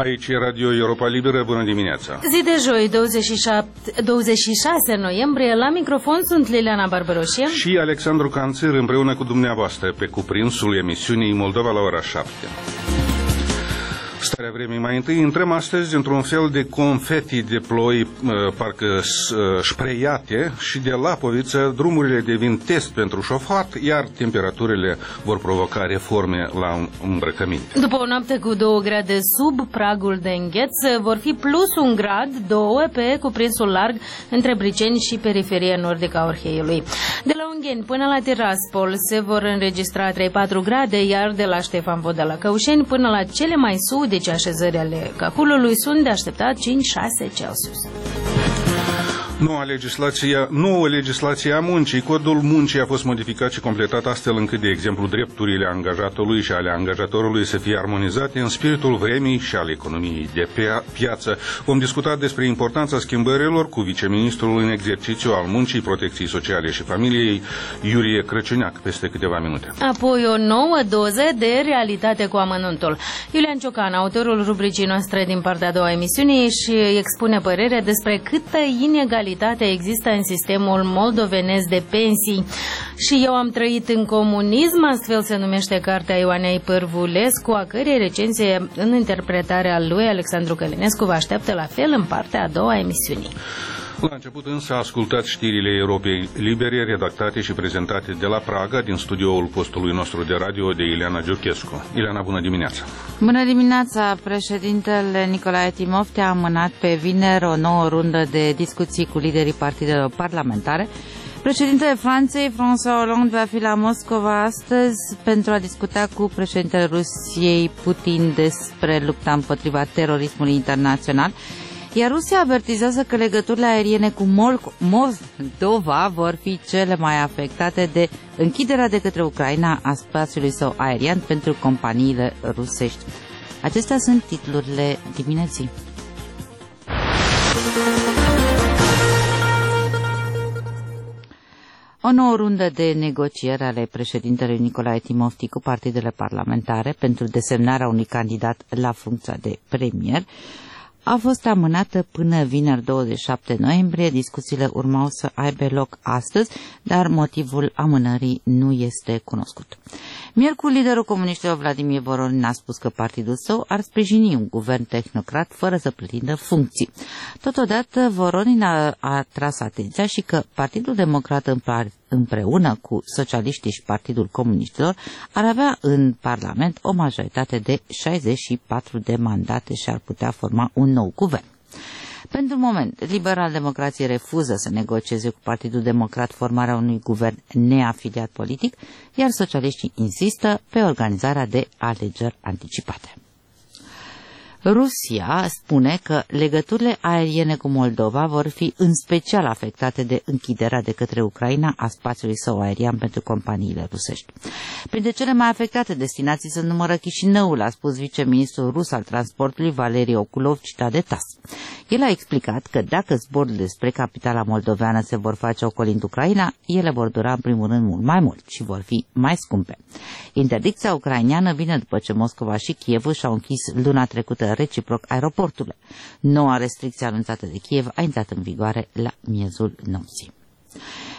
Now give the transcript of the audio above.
Aici e Radio Europa Liberă, bună dimineața! Zi de joi, 26 noiembrie, la microfon sunt Liliana Barbaroșie și Alexandru Canțir împreună cu dumneavoastră pe cuprinsul emisiunii Moldova la ora 7. Starea vremii mai întâi, intrăm astăzi într-un fel de confeti de ploi, parcă spreiate, și de Lapoviță drumurile devin test pentru șofat, iar temperaturile vor provoca reforme la îmbrăcăminte. După o noapte cu 2 grade sub pragul de îngheț, vor fi plus 1 grad, 2 pe cuprinsul larg între Briceni și periferia nordică a Orheiului. De la Ungheni până la Tiraspol se vor înregistra 3-4 grade, iar de la Ștefan Vodă la Căușeni până la cele mai sudice așezări ale Cahulului sunt de așteptat 5-6 Celsius. Noua legislație a muncii. Codul muncii a fost modificat și completat astfel încât, de exemplu, drepturile angajatului și ale angajatorului să fie armonizate în spiritul vremii și al economiei de piață. Vom discuta despre importanța schimbărilor cu viceministrul în exercițiu al muncii, protecției sociale și familiei, Iurie Crăciuneac, peste câteva minute. Apoi o nouă doză de realitate cu amănuntul. Iulian Ciocan, autorul rubricii noastre din partea a doua a emisiunii, și expune părerea despre câtă inegalitate există în sistemul moldovenesc de pensii. Și eu am trăit în comunism, astfel se numește cartea Ioanei Pârvulescu, a cărei recenzie în interpretarea lui Alexandru Călinescu vă așteaptă la fel în partea a doua a emisiunii. La început însă ascultați știrile Europei Libere, redactate și prezentate de la Praga, din studioul postului nostru de radio de Ileana Giurchescu. Ileana, bună dimineața! Bună dimineața! Președintele Nicolae Timofte a amânat pe vineri o nouă rundă de discuții cu liderii partidelor parlamentare. Președintele Franței, François Hollande, va fi la Moscova astăzi pentru a discuta cu președintele Rusiei, Putin, despre lupta împotriva terorismului internațional. Iar Rusia avertizează că legăturile aeriene cu Moldova vor fi cele mai afectate de închiderea de către Ucraina a spațiului său aerian pentru companiile rusești. Acestea sunt titlurile dimineții. O nouă rundă de negocieri ale președintelui Nicolae Timofte cu partidele parlamentare pentru desemnarea unui candidat la funcția de premier a fost amânată până vineri 27 noiembrie. Discuțiile urmau să aibă loc astăzi, dar motivul amânării nu este cunoscut. Miercuri, liderul comuniștilor Vladimir Voronin a spus că partidul său ar sprijini un guvern tehnocrat fără să pretindă funcții. Totodată, Voronin a tras atenția și că Partidul Democrat împreună cu socialiștii și Partidul Comuniștilor ar avea în Parlament o majoritate de 64 de mandate și ar putea forma un nou guvern. Pentru moment, Liberal-Democrații refuză să negocieze cu Partidul Democrat formarea unui guvern neafiliat politic, iar socialiștii insistă pe organizarea de alegeri anticipate. Rusia spune că legăturile aeriene cu Moldova vor fi în special afectate de închiderea de către Ucraina a spațiului său aerian pentru companiile rusești. Printre cele mai afectate destinații se numără Chișinăul, a spus viceministrul rus al transportului Valeri Okulov, citat de TASS. El a explicat că dacă zborurile spre capitala moldoveană se vor face ocolind Ucraina, ele vor dura în primul rând mult mai mult și vor fi mai scumpe. Interdicția ucraineană vine după ce Moscova și Kievul și-au închis luna trecută reciproc aeroporturile. Noua restricție anunțată de Kiev a intrat în vigoare la miezul nopții.